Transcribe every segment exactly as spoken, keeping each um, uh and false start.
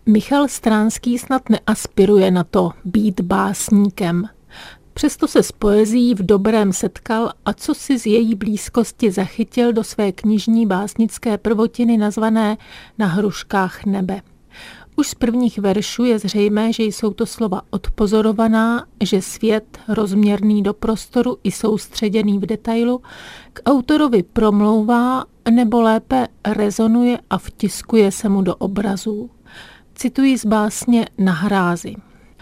Michal Stránský snad neaspiruje na to být básníkem. Přesto se s poezií v dobrém setkal a co si z její blízkosti zachytil do své knižní básnické prvotiny nazvané Na hruškách nebe. Už z prvních veršů je zřejmé, že jsou to slova odpozorovaná, že svět, rozměrný do prostoru i soustředěný v detailu, k autorovi promlouvá nebo lépe rezonuje a vtiskuje se mu do obrazů. Cituji z básně Na hrázi.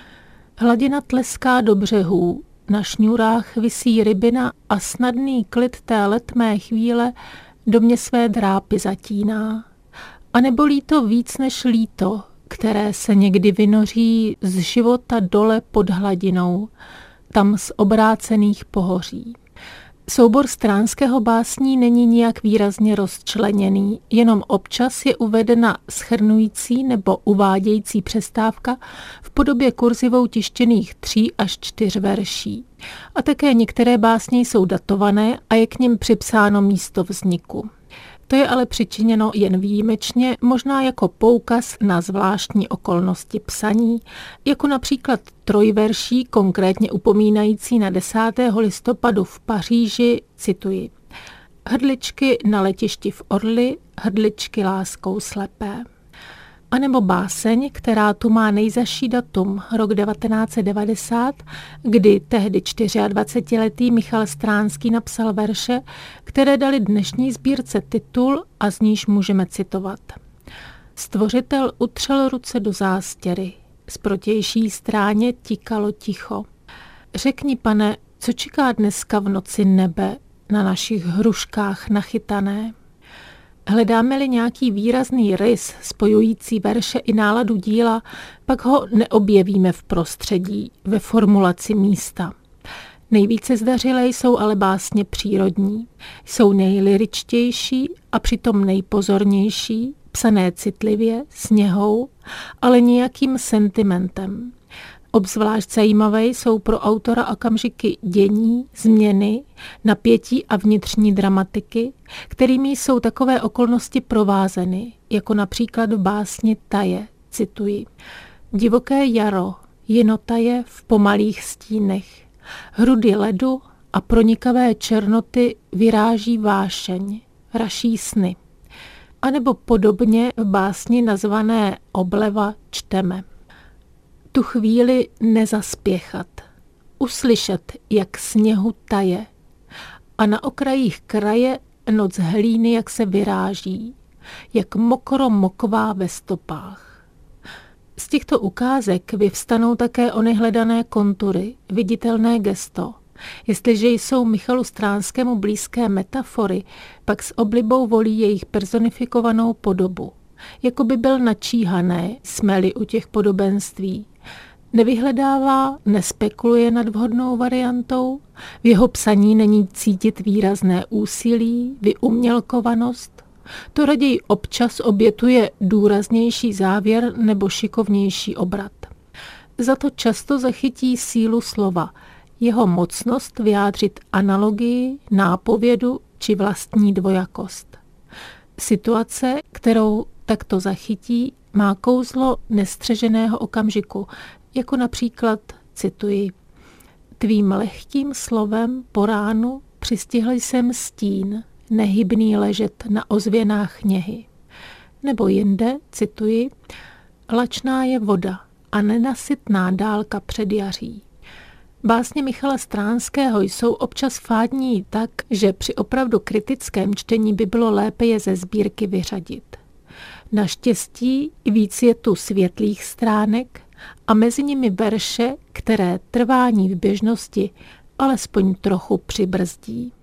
Hladina tleská do břehů, na šňůrách visí rybina a snadný klid té letmé chvíle do mě své drápy zatíná. A nebolí to víc než líto, které se někdy vynoří z života dole pod hladinou, tam z obrácených pohoří. Soubor Stránského básní není nijak výrazně rozčleněný, jenom občas je uvedena shrnující nebo uvádějící přestávka v podobě kurzivou tištěných tří až čtyř verší. A také některé básně jsou datované a je k nim připsáno místo vzniku. To je ale přičiněno jen výjimečně, možná jako poukaz na zvláštní okolnosti psaní, jako například trojverší, konkrétně upomínající na desátého listopadu v Paříži, cituji: Hrdličky na letišti v Orly, hrdličky láskou slepé. A nebo báseň, která tu má nejzazší datum, rok devatenáct set devadesát, kdy tehdy dvacetičtyřletý Michal Stránský napsal verše, které dali dnešní sbírce titul a z níž můžeme citovat. Stvořitel utřel ruce do zástěry, z protější stráně tikalo ticho. Řekni, pane, co čeká dneska v noci nebe na našich hruškách nachytané? Hledáme-li nějaký výrazný rys spojující verše i náladu díla, pak ho neobjevíme v prostředí, ve formulaci místa. Nejvíce zdařilé jsou ale básně přírodní. Jsou nejlyričtější a přitom nejpozornější, psané citlivě, s něhou, ale nějakým sentimentem. Obzvlášť zajímavé jsou pro autora okamžiky dění, změny, napětí a vnitřní dramatiky, kterými jsou takové okolnosti provázeny, jako například v básni Taje, cituji: Divoké jaro, jinotaje v pomalých stínech, hrudy ledu a pronikavé černoty vyráží vášeň, raší sny. A nebo podobně v básni nazvané Obleva čteme: Tu chvíli nezaspěchat, uslyšet, jak sněhu taje, a na okrajích kraje noc hlíny, jak se vyráží, jak mokro mokvá ve stopách. Z těchto ukázek vyvstanou také ony hledané kontury, viditelné gesto. Jestliže jsou Michalu Stránskému blízké metafory, pak s oblibou volí jejich personifikovanou podobu. Jako by byl načíhané, jsme-li u těch podobenství. Nevyhledává, nespekuluje nad vhodnou variantou, v jeho psaní není cítit výrazné úsilí, vyumělkovanost. To raději občas obětuje důraznější závěr nebo šikovnější obrat. Za to často zachytí sílu slova, jeho mocnost vyjádřit analogii, nápovědu či vlastní dvojakost. Situace, kterou takto zachytí, má kouzlo nestřeženého okamžiku, jako například, cituji: Tvým lehkým slovem po ránu přistihl jsem stín, nehybný ležet na ozvěnách něhy. Nebo jinde, cituji: Lačná je voda a nenasytná dálka před jaří. Básně Michala Stránského jsou občas fádní tak, že při opravdu kritickém čtení by bylo lépe je ze sbírky vyřadit. Naštěstí víc je tu světlých stránek a mezi nimi verše, které trvání v běžnosti alespoň trochu přibrzdí.